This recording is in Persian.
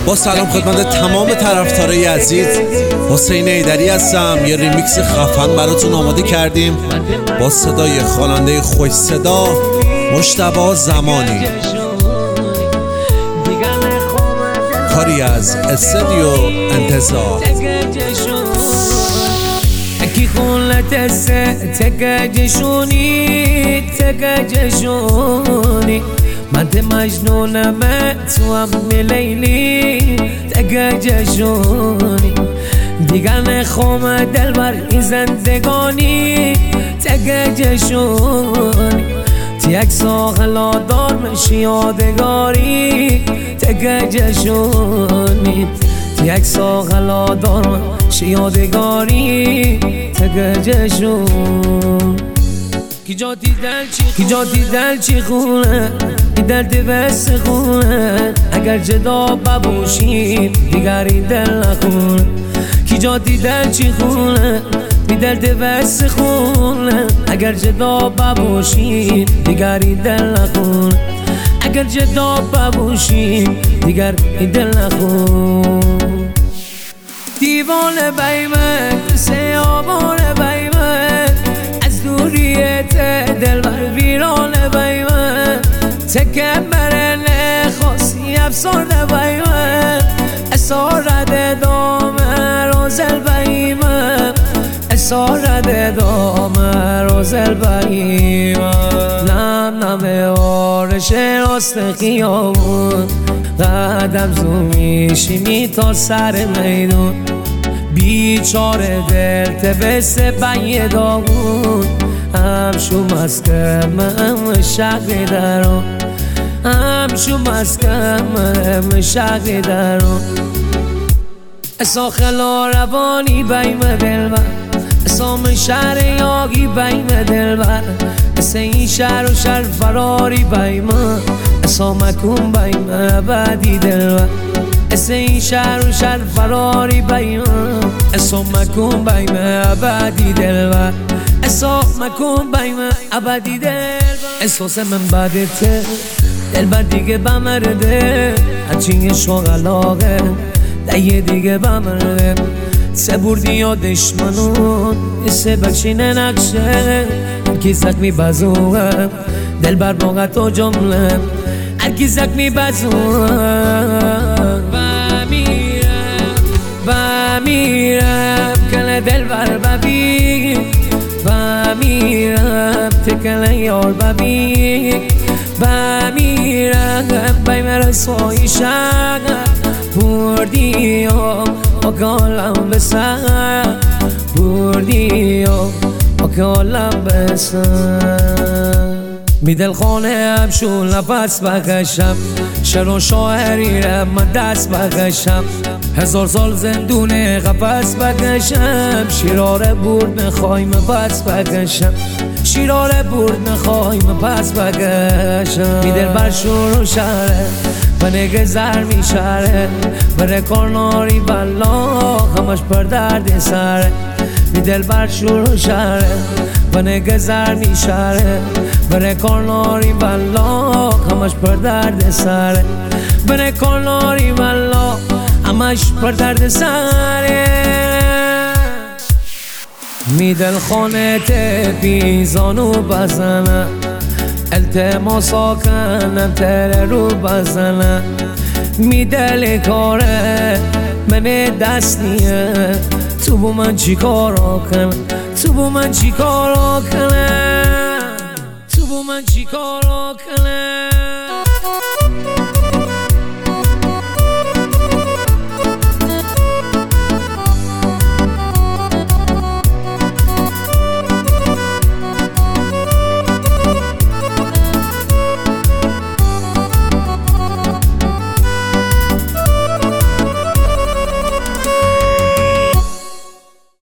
با سلام خدمت تمام طرفدارای عزیز، حسین ایدری هستم. یه ریمیکس خفن براتون آماده کردیم با صدای خواننده خوش صدا مجتبی زمانی، کاری از استودیو انتظار. اکی خونت سه تگجشونی من ده مجنونمه تو هم لیلی تگجشونی دیگر نخوام دل بر این زندگانی تگجشونی یک ساخلا دار مشی یادگاری تگجشونی یک ساخلا دار مشی یادگاری تگجشون کی جاتی دل چی خونه این درد بس خونه اگر جدا ببوشیم دیگری دل نخونه کی جاتی دل چی خونه این درد بس خونه اگر جدا ببوشیم دیگری دل نخونه اگر جدا ببوشیم دیگر این دل نخون دیوانه بیمه سیابانه بیمه از دوریت دل بر ویرانه بیمه تکبر نخواستی افسرده بیمه اسارت دامه روزل بیمه اسارت دامه روزل بیمه نم آرش راست خیابون قدم زومیشینی تا سر میدون بیچاره دل تبس بین داغون همشو مسکم شقی درون همشو مسکم شقی درون اسا خلا روانی بیم دلبر اسا من شهر یاگی بیم دلبر اسا این شهر و شهر فراری بیم اسا مکون بیم ابدی دلبر اسا این شهر و شهر فراری بیم اسا مکون بیم ابدی دلبر اسا مکون بیم ابدی دلبر احساس من بدته دلبر دیگه بمرده هرچی شوق علاقه دیگه دیگه بمرده سه بردی یا دشمنون سه بچینه نقشه هرکی زخمی بزوه دلبر باقت و جمله هرکی زخمی بزوه و میرم کل دلبر ببین و میرم تکل یار ببین و میرم بیم رسوی شقه بردی و کالم بسر بردی و کالم بسر می دل خانه هم شو نفس بکشم شعر و شاعری را من دست بکشم هزار سال زندون قفس بکشم شیرار برد میخوای پس بکشم شیرار برد میخوای پس بکشم می دل بر شور و شهره و نگه زر میشاره بره کارناری بلا همش پر درد سره می دل بر شور و شهره و نگه زر میشاره بره کارناری بلا همش پر درد سره بره کارناری بلا همش پر درد سره می دل خانه بیزانو بزنه التماسا کنم تر رو بزنه می دل کاره من دست نیه تو با من چی کارا کنم تو با من چی کارا کنم تو با من چی کارا کنم